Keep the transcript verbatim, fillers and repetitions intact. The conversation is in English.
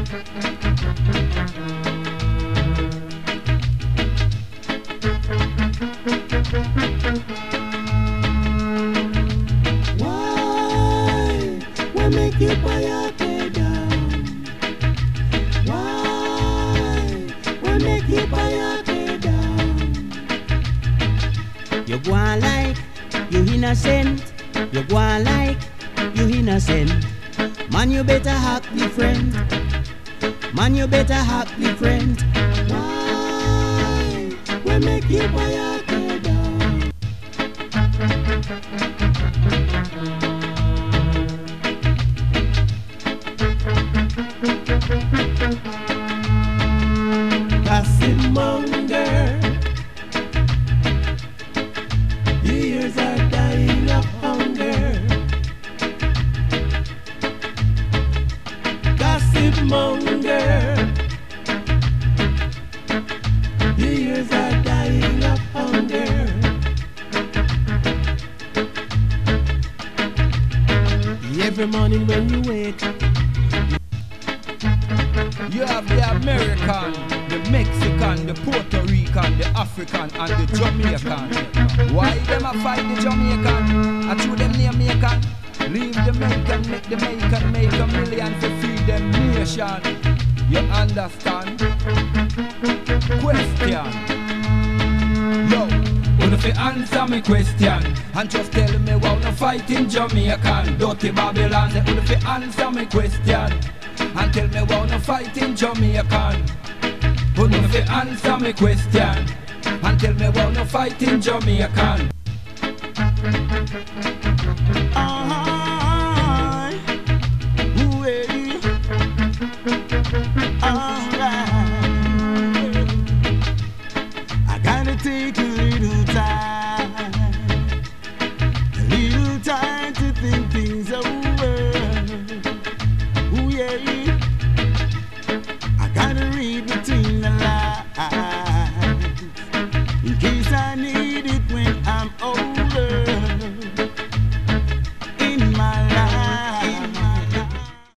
Why? Why make you buy your head down? Why? Why make you buy your head down? You go on like you innocent. You go on like you innocent. Man, you better happy friend. Man, you better happy friend. Why? Why make you buy your head down? Gossip monger, years are dying of hunger. Gossip monger, years are dying of hunger. Every morning when you wake, you have the American, the Mexican, the Puerto Rican, the African, and the Jamaican. Why them a fight the Jamaican? I threw them near Jamaican. Leave the Jamaican, make the Jamaican make a million to feed them nation. You understand? Question. Yo, wanna fi answer me question and just tell me why no fight in Jamaican. Dirty Babylon, say wanna fi answer me question and tell me why no fight in Jamaican. Wanna fi answer me question and tell me why no fight in Jamaican. I, way, alright. I gotta take a little time, a little time to think things over. Ooh, yeah. I gotta read between the lines in case I need it when I'm older.